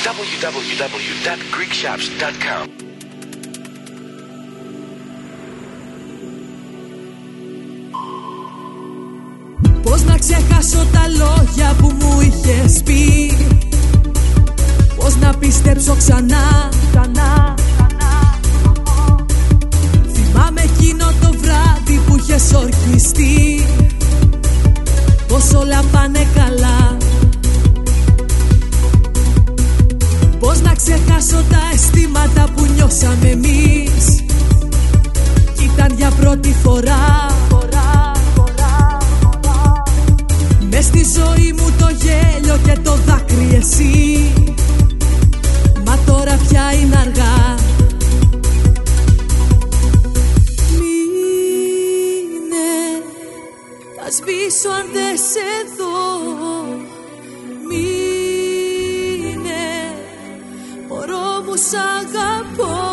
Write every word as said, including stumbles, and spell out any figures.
double-u double-u double-u dot greek shops dot com. Πώς να ξεχάσω τα λόγια που μου είχες πει, πώς να πιστέψω ξανά, ξανά, ξανά. Θυμάμαι εκείνο το βράδυ που είχες ορκιστεί, πως όλα πάνε καλά. Πώς να ξεχάσω τα αισθήματα που νιώσαμε εμείς, κι ήταν για πρώτη φορά. Μες στη ζωή μου το γέλιο και το δάκρυ εσύ, μα τώρα πια είναι αργά. Μείνε, θα σβήσω αν δεν σε δω. Μείνε, μωρό μου σ' αγαπώ.